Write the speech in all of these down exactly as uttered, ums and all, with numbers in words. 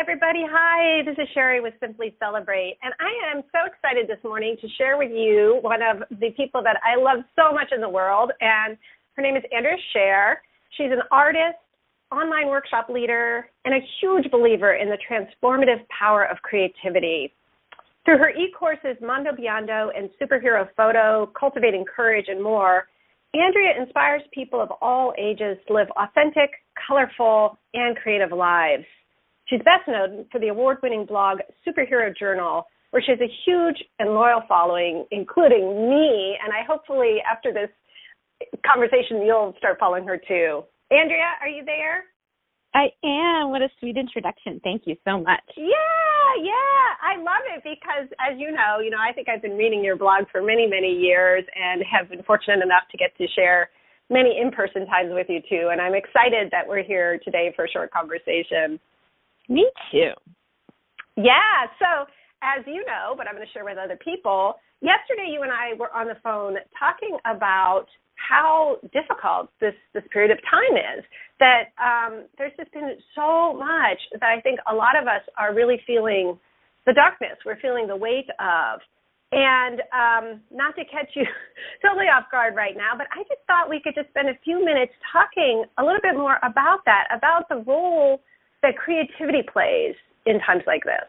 everybody. Hi, this is Sherry with Simply Celebrate, and I am so excited this morning to share with you one of the people that I love so much in the world, and her name is Andrea Scher. She's an artist, online workshop leader, and a huge believer in the transformative power of creativity. Through her e-courses, Mondo Biondo and Superhero Photo, Cultivating Courage, and more, Andrea inspires people of all ages to live authentic, colorful, and creative lives. She's best known for the award-winning blog Superhero Journal, where she has a huge and loyal following, including me, and I hopefully after this conversation you'll start following her too. Andrea, are you there? I am. What a sweet introduction. Thank you so much. Yeah, yeah. I love it because, as you know, you know, I think I've been reading your blog for many, many years and have been fortunate enough to get to share many in-person times with you, too. And I'm excited that we're here today for a short conversation. Me too. Yeah. So, as you know, but I'm going to share with other people, yesterday you and I were on the phone talking about how difficult this, this period of time is, that um, there's just been so much that I think a lot of us are really feeling the darkness. We're feeling the weight of. And um, not to catch you totally off guard right now, but I just thought we could just spend a few minutes talking a little bit more about that, about the role that creativity plays in times like this.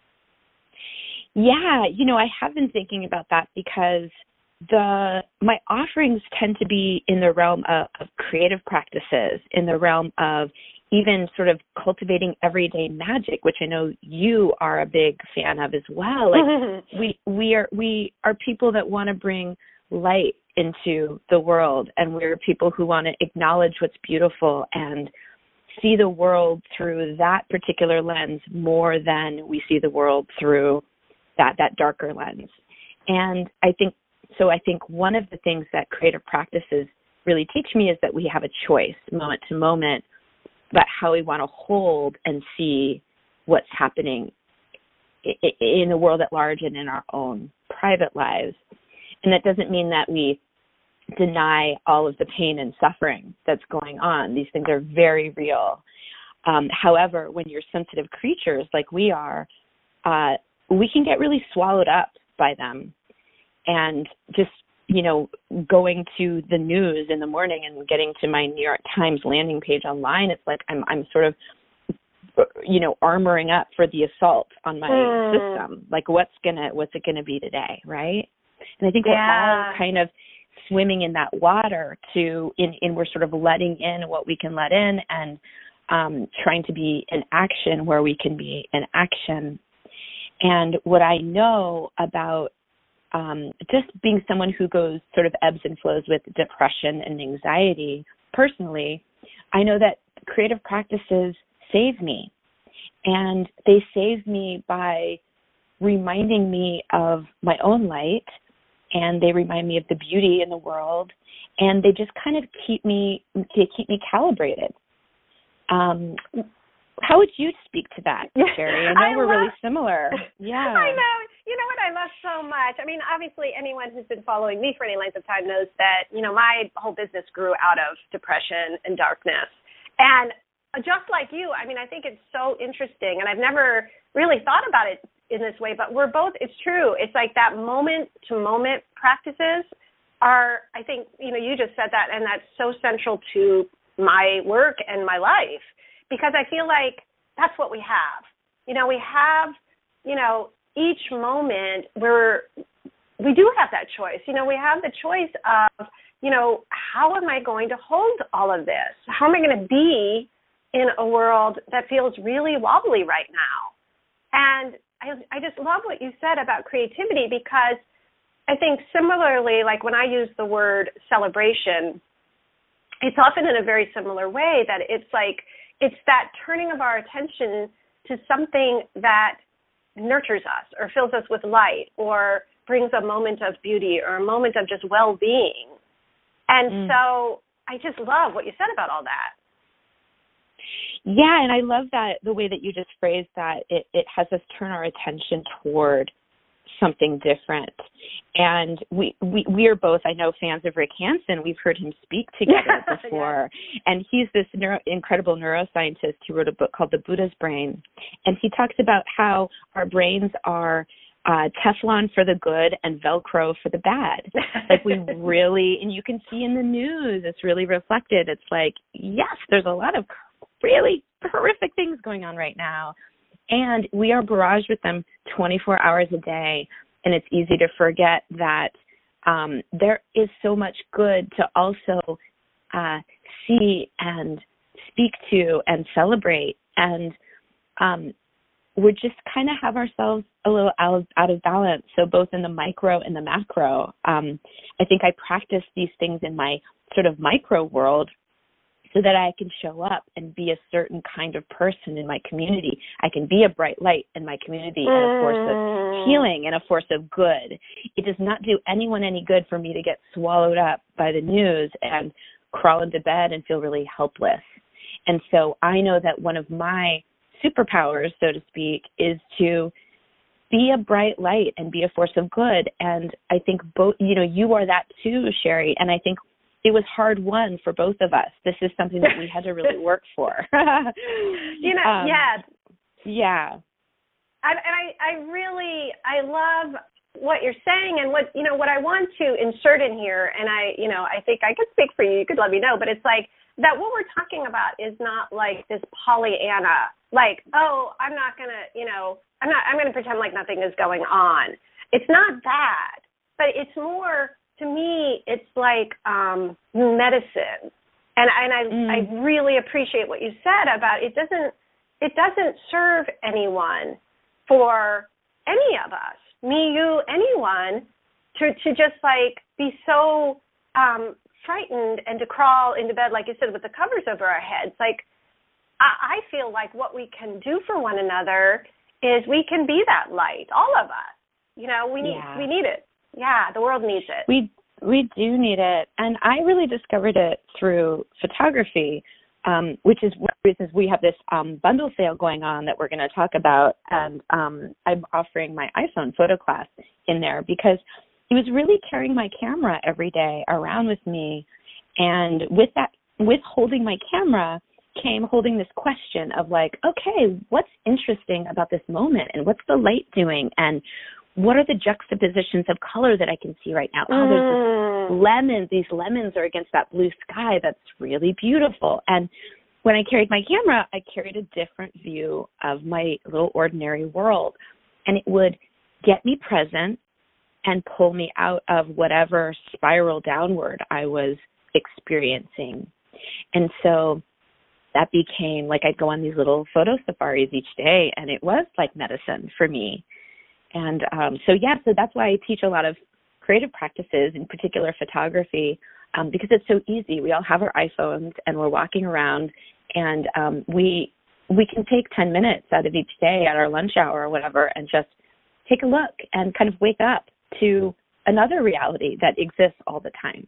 Yeah, you know, I have been thinking about that because the my offerings tend to be in the realm of, of creative practices, in the realm of even sort of cultivating everyday magic, which I know you are a big fan of as well. Like we we are we are people that want to bring light into the world, and we're people who want to acknowledge what's beautiful and see the world through that particular lens more than we see the world through that that darker lens. And I think So I think one of the things that creative practices really teach me is that we have a choice moment to moment about how we want to hold and see what's happening in the world at large and in our own private lives. And that doesn't mean that we deny all of the pain and suffering that's going on. These things are very real. Um, however, when you're sensitive creatures like we are, uh, we can get really swallowed up by them. And just, you know, going to the news in the morning and getting to my New York Times landing page online, it's like I'm I'm sort of, you know, armoring up for the assault on my mm. system. Like, what's gonna what's it gonna be today, right? And I think yeah. we're all kind of swimming in that water to, in, in we're sort of letting in what we can let in and um, trying to be in action where we can be in action. And what I know about Um, just being someone who goes sort of ebbs and flows with depression and anxiety personally, I know that creative practices save me. And they save me by reminding me of my own light, and they remind me of the beauty in the world, and they just kind of keep me they keep me calibrated. Um, how would you speak to that, Sherry? I know I we're love, really similar. Yeah. I know. You know what I love so much? I mean, obviously, anyone who's been following me for any length of time knows that, you know, my whole business grew out of depression and darkness. And just like you, I mean, I think it's so interesting, and I've never really thought about it in this way, but we're both, it's true. It's like that moment-to-moment practices are, I think, you know, you just said that, and that's so central to my work and my life. Because I feel like that's what we have. You know, we have, you know, each moment where we do have that choice. You know, we have the choice of, you know, how am I going to hold all of this? How am I going to be in a world that feels really wobbly right now? And I, I just love what you said about creativity, because I think similarly, like when I use the word celebration, it's often in a very similar way that it's like, it's that turning of our attention to something that nurtures us or fills us with light or brings a moment of beauty or a moment of just well-being. And mm. so I just love what you said about all that. Yeah, and I love that the way that you just phrased that. It, it has us turn our attention toward something different. And we, we, we are both, I know, fans of Rick Hansen. We've heard him speak together yeah, before. Yeah. And he's this neuro, incredible neuroscientist who wrote a book called The Buddha's Brain. And he talks about how our brains are uh, Teflon for the good and Velcro for the bad. Like we really, and you can see in the news, it's really reflected. It's like, yes, there's a lot of really horrific things going on right now. And we are barraged with them twenty-four hours a day. And it's easy to forget that um, there is so much good to also uh, see and speak to and celebrate. And um, we just kind of have ourselves a little out, out of balance. So both in the micro and the macro, um, I think I practice these things in my sort of micro world so that I can show up and be a certain kind of person in my community. I can be a bright light in my community and a force of healing and a force of good. It does not do anyone any good for me to get swallowed up by the news and crawl into bed and feel really helpless. And so I know that one of my superpowers, so to speak, is to be a bright light and be a force of good. And I think both, you know, you are that too, Sherry. And I think it was hard won for both of us. This is something that we had to really work for. you know, um, yeah. Yeah. I, and I, I really, I love what you're saying and what, you know, what I want to insert in here. And I, you know, I think I could speak for you. You could let me know, but it's like that what we're talking about is not like this Pollyanna, like, oh, I'm not going to, you know, I'm not, I'm going to pretend like nothing is going on. It's not that, but it's more, to me, it's like um, medicine, and and I mm. I really appreciate what you said about it doesn't it doesn't serve anyone for any of us, me, you, anyone, to to just like be so um, frightened and to crawl into bed, like you said, with the covers over our heads. Like I, I feel like what we can do for one another is we can be that light, all of us. You know, we need yeah. we need it. Yeah, the world needs it. We we do need it. And I really discovered it through photography, um, which is one of the reasons we have this um, bundle sale going on that we're going to talk about. And um, I'm offering my iPhone photo class in there because it was really carrying my camera every day around with me. And with that, with holding my camera came holding this question of like, okay, what's interesting about this moment and what's the light doing? And what are the juxtapositions of color that I can see right now? Oh, there's this lemon. These lemons are against that blue sky. That's really beautiful. And when I carried my camera, I carried a different view of my little ordinary world. And it would get me present and pull me out of whatever spiral downward I was experiencing. And so that became like I'd go on these little photo safaris each day, and it was like medicine for me. And um, so, yeah, so that's why I teach a lot of creative practices, in particular photography, um, because it's so easy. We all have our iPhones, and we're walking around, and um, we we can take ten minutes out of each day at our lunch hour or whatever and just take a look and kind of wake up to another reality that exists all the time.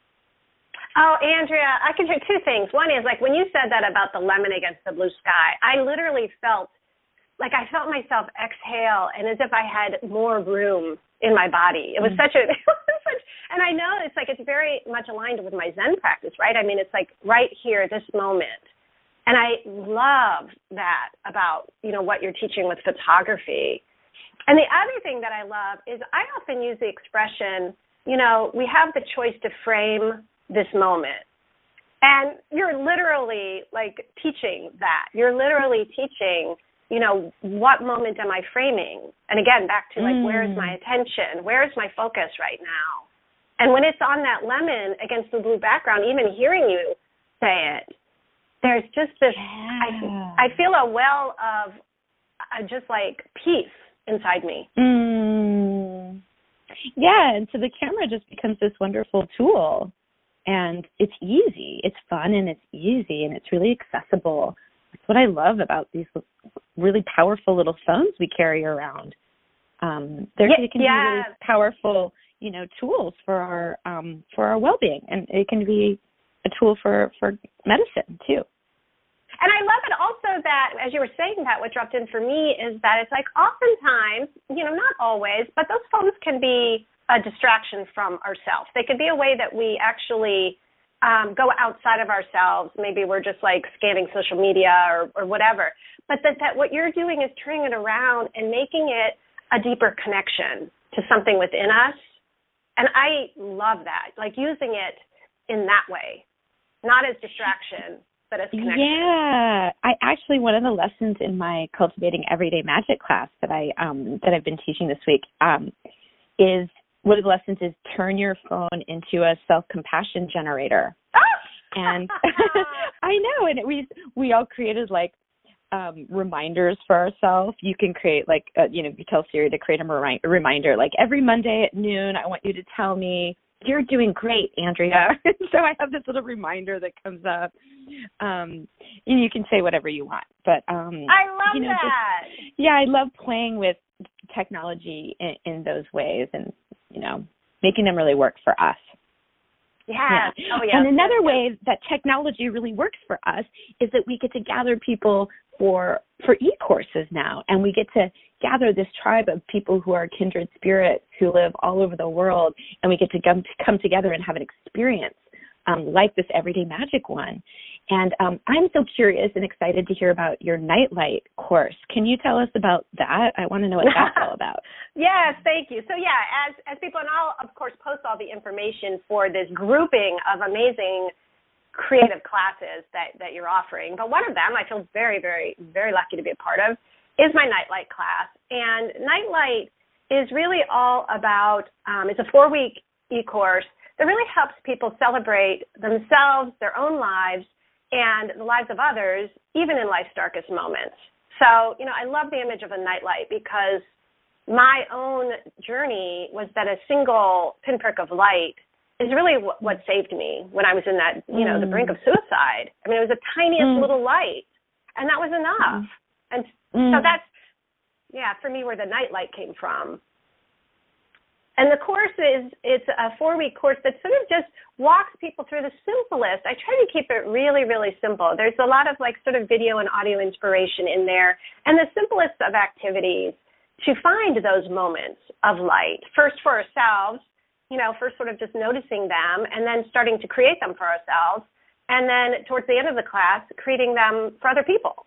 Oh, Andrea, I can say two things. One is, like, when you said that about the lemon against the blue sky, I literally felt like I felt myself exhale and as if I had more room in my body. It was mm. such a, it was such, and I know it's like it's very much aligned with my Zen practice, right? I mean, it's like right here, this moment. And I love that about, you know, what you're teaching with photography. And the other thing that I love is I often use the expression, you know, we have the choice to frame this moment. And you're literally like teaching that. You're literally teaching, you know, what moment am I framing? And again, back to like, mm. where's my attention? Where's my focus right now? And when it's on that lemon against the blue background, even hearing you say it, there's just this, yeah. I, I feel a well of uh, just like peace inside me. Mm. Yeah, and so the camera just becomes this wonderful tool. And it's easy, it's fun, and it's easy, and it's really accessible. That's what I love about these really powerful little phones we carry around. Um, they're, yeah, they can yeah. be really powerful, you know, tools for our um, for our well-being, and it can be a tool for, for medicine too. And I love it also that, as you were saying that, what dropped in for me is that it's like oftentimes, you know, not always, but those phones can be a distraction from ourselves. They could be a way that we actually um, go outside of ourselves. Maybe we're just like scanning social media or, or whatever. But that, that what you're doing is turning it around and making it a deeper connection to something within us. And I love that, like using it in that way, not as distraction, but as connection. Yeah, I actually, one of the lessons in my Cultivating Everyday Magic class that I um, that I've been teaching this week um, is one of the lessons is turn your phone into a self-compassion generator. And I know, and it, we we all created like um, reminders for ourselves. You can create like uh, you know, you tell Siri to create a, remi- a reminder like every Monday at noon. I want you to tell me you're doing great, Andrea. So I have this little reminder that comes up. Um, and you can say whatever you want. But um, I love you know, that. Just, yeah, I love playing with technology in, in those ways and, you know, making them really work for us. Yeah. yeah. Oh, yeah. And another yes, way yes. that technology really works for us is that we get to gather people for for e-courses now, and we get to gather this tribe of people who are kindred spirits who live all over the world, and we get to come, to come together and have an experience um, like this Everyday Magic one. And um, I'm so curious and excited to hear about your Nightlight course. Can you tell us about that? I want to know what that's all about. Yes, thank you. So yeah, as as people, and I'll of course post all the information for this grouping of amazing creative classes that, that you're offering. But one of them I feel very, very, very lucky to be a part of is my Nightlight class. And Nightlight is really all about, um, it's a four-week e-course that really helps people celebrate themselves, their own lives, and the lives of others, even in life's darkest moments. So, you know, I love the image of a nightlight because my own journey was that a single pinprick of light is really what, what saved me when I was in that, you know, mm. the brink of suicide. I mean, it was the tiniest mm. little light, and that was enough. Mm. And mm. so that's, yeah, for me, where the nightlight came from. And the course is, it's a four-week course that sort of just walks people through the simplest. I try to keep it really, really simple. There's a lot of like sort of video and audio inspiration in there, and the simplest of activities to find those moments of light, first for ourselves, you know, first sort of just noticing them and then starting to create them for ourselves. And then towards the end of the class, creating them for other people.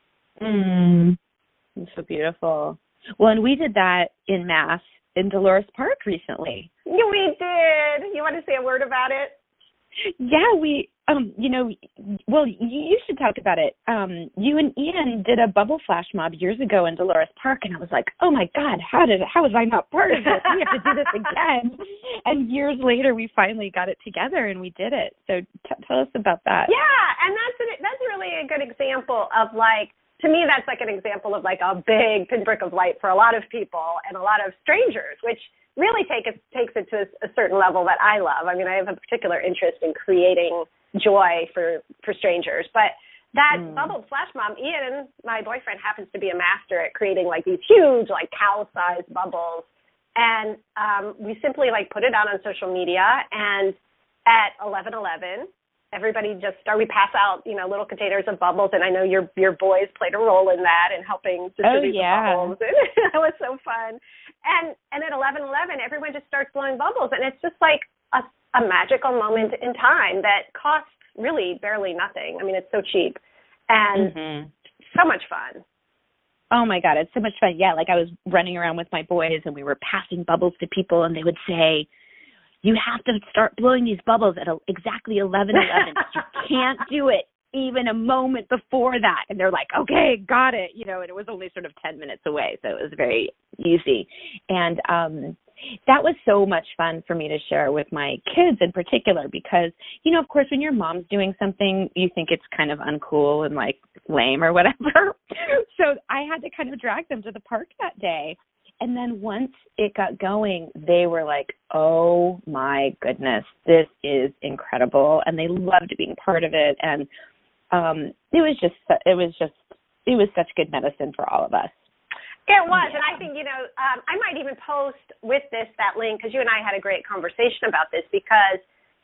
Mm, that's so beautiful. Well, and we did that in Mass in Dolores Park recently. Yeah, we did. You want to say a word about it? Yeah, we, um, you know, well, you, you should talk about it. Um, you and Ian did a bubble flash mob years ago in Dolores Park, and I was like, oh my God, how did, how was I not part of this? We have to do this again. And years later, we finally got it together and we did it. So t- tell us about that. Yeah, and that's an, that's really a good example of like, to me, that's like an example of like a big pinprick of light for a lot of people and a lot of strangers, which really take it, takes it to a, a certain level that I love. I mean, I have a particular interest in creating joy for, for strangers. But that mm. bubble flash mob, Ian, my boyfriend, happens to be a master at creating like these huge, like cow-sized bubbles. And um, we simply like put it out on social media, and at eleven eleven, everybody just start. We pass out, you know, little containers of bubbles, and I know your your boys played a role in that and helping distribute oh, yeah. the bubbles. That was so fun. And and at eleven eleven, everyone just starts blowing bubbles, and it's just like a, a magical moment in time that costs really barely nothing. I mean, it's so cheap and mm-hmm. so much fun. Oh, my God, it's so much fun. Yeah, like I was running around with my boys, and we were passing bubbles to people, and they would say, you have to start blowing these bubbles at exactly eleven eleven. You can't do it even a moment before that. And they're like, okay, got it. You know, and it was only sort of ten minutes away, so it was very easy. And um, that was so much fun for me to share with my kids in particular because, you know, of course, when your mom's doing something, you think it's kind of uncool and like lame or whatever. So I had to kind of drag them to the park that day. And then once it got going, they were like, oh, my goodness, this is incredible. And they loved being part of it. And um, it was just, it was just, it was such good medicine for all of us. It was. Yeah. And I think, you know, um, I might even post with this, that link, because you and I had a great conversation about this because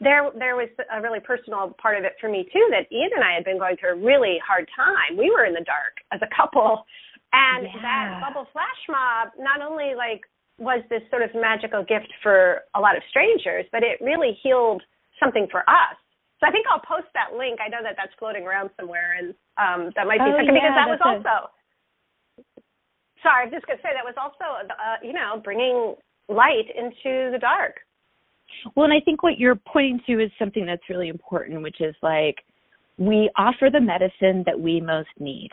there there was a really personal part of it for me too, that Ian and I had been going through a really hard time. We were in the dark as a couple, and yeah. that Bubble Flash Mob not only like was this sort of magical gift for a lot of strangers, but it really healed something for us. So I think I'll post that link. I know that that's floating around somewhere, and um, that might be oh, something, yeah, because that was a... also, sorry, I was just going to say, that was also, uh, you know, bringing light into the dark. Well, and I think what you're pointing to is something that's really important, which is like, we offer the medicine that we most need.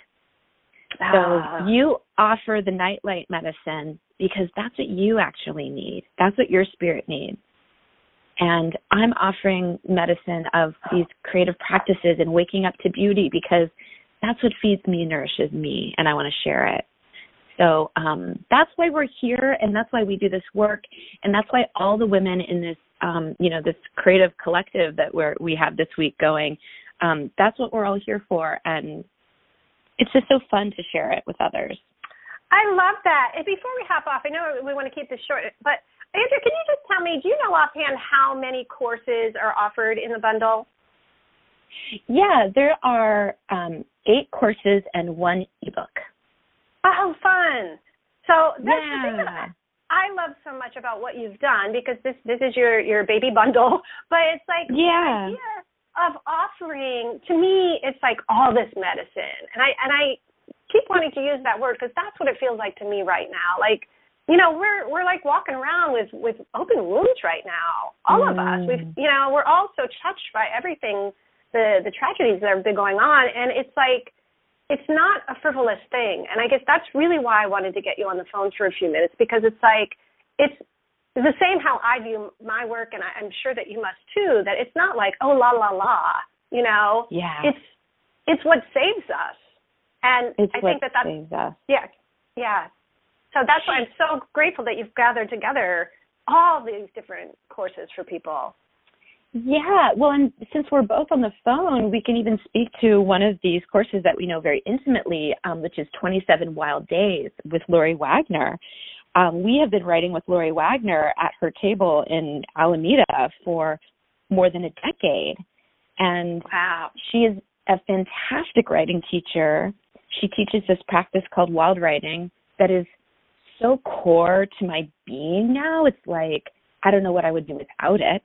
Ah. So you offer the nightlight medicine because that's what you actually need. That's what your spirit needs. And I'm offering medicine of these creative practices and waking up to beauty because that's what feeds me and nourishes me, and I want to share it. So um, that's why we're here, and that's why we do this work, and that's why all the women in this, um, you know, this creative collective that we're, we have this week going, um, that's what we're all here for, and it's just so fun to share it with others. I love that. And before we hop off, I know we want to keep this short, but Andrea, can you just tell me, do you know offhand how many courses are offered in the bundle? Yeah, there are um, eight courses and one ebook. Oh, fun. So that's yeah. the thing that I love so much about what you've done, because this, this is your, your baby bundle, but it's like yeah. the idea of offering, to me, it's like all this medicine. And I, and I keep wanting to use that word because that's what it feels like to me right now. Like, you know, we're we're like walking around with, with open wounds right now. All mm. of us. We've, you know, we're all so touched by everything, the the tragedies that have been going on, and it's like, it's not a frivolous thing. And I guess that's really why I wanted to get you on the phone for a few minutes, because it's like, it's the same how I view my work, and I, I'm sure that you must too, that it's not like, oh, la, la, la, you know? Yeah. It's it's what saves us. And it's I what think that that's, saves us. yeah, yeah. So that's why I'm so grateful that you've gathered together all these different courses for people. Yeah, well, and since we're both on the phone, we can even speak to one of these courses that we know very intimately, um, which is twenty-seven Wild Days with Lori Wagner. Um, we have been writing with Lori Wagner at her table in Alameda for more than a decade. And wow. she is a fantastic writing teacher. She teaches this practice called wild writing that is so core to my being now. It's like, I don't know what I would do without it.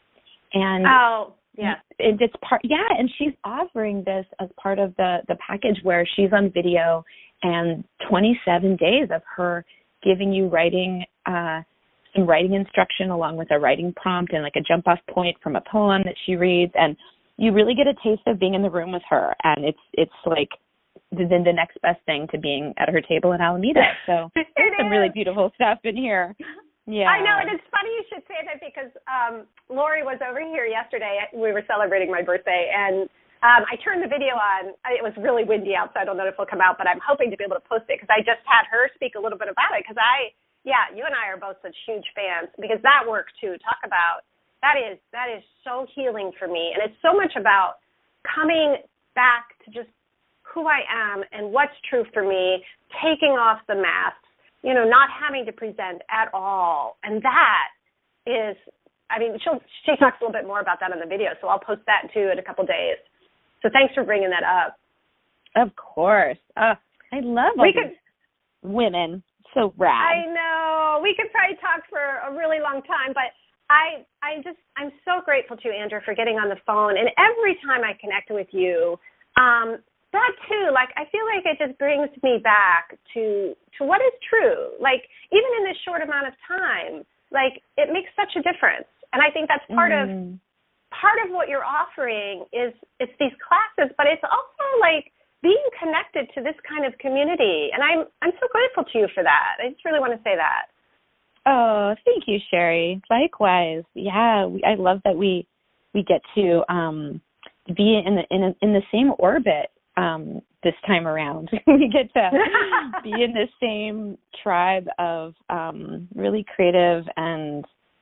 And oh, yeah. It, it's part, yeah, and she's offering this as part of the, the package where she's on video and twenty-seven days of her giving you writing, uh, some writing instruction along with a writing prompt and like a jump off point from a poem that she reads. And you really get a taste of being in the room with her. And it's, it's like the, the next best thing to being at her table in Alameda. So there's some really beautiful stuff in here. Yeah. I know, and it's funny you should say that because um, Lori was over here yesterday. We were celebrating my birthday, and um, I turned the video on. It was really windy outside. I don't know if it'll come out, but I'm hoping to be able to post it because I just had her speak a little bit about it because I, yeah, you and I are both such huge fans because that work, too, talk about, that is, that is so healing for me, and it's so much about coming back to just who I am and what's true for me, taking off the mask, you know, not having to present at all. And that is, I mean, she'll, she talks a little bit more about that in the video, so I'll post that too in a couple days. So thanks for bringing that up. Of course. Uh, I love all we these could, women. So rad. I know. We could probably talk for a really long time, but I, I just, I'm so grateful to you, Andrea, for getting on the phone. And every time I connect with you, um, that too, like, I feel like it just brings me back to to what is true. Like, even in this short amount of time, like, it makes such a difference. And I think that's part mm. of part of what you're offering is it's these classes, but it's also like being connected to this kind of community. And I'm I'm so grateful to you for that. I just really want to say that. Oh, thank you, Sherry. Likewise. Yeah, we, I love that we we get to um, be in the in, a, in the same orbit. Um, this time around, we get to be in the same tribe of um, really creative and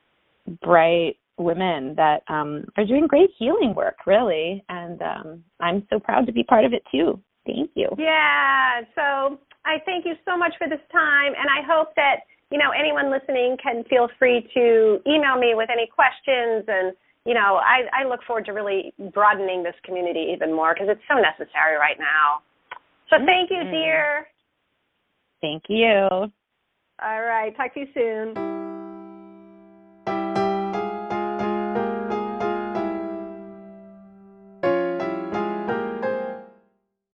bright women that um, are doing great healing work, really. And um, I'm so proud to be part of it, too. Thank you. Yeah, so I thank you so much for this time, and I hope that, you know, anyone listening can feel free to email me with any questions and, you know, I, I look forward to really broadening this community even more because it's so necessary right now. So thank you, dear. Thank you. All right. Talk to you soon.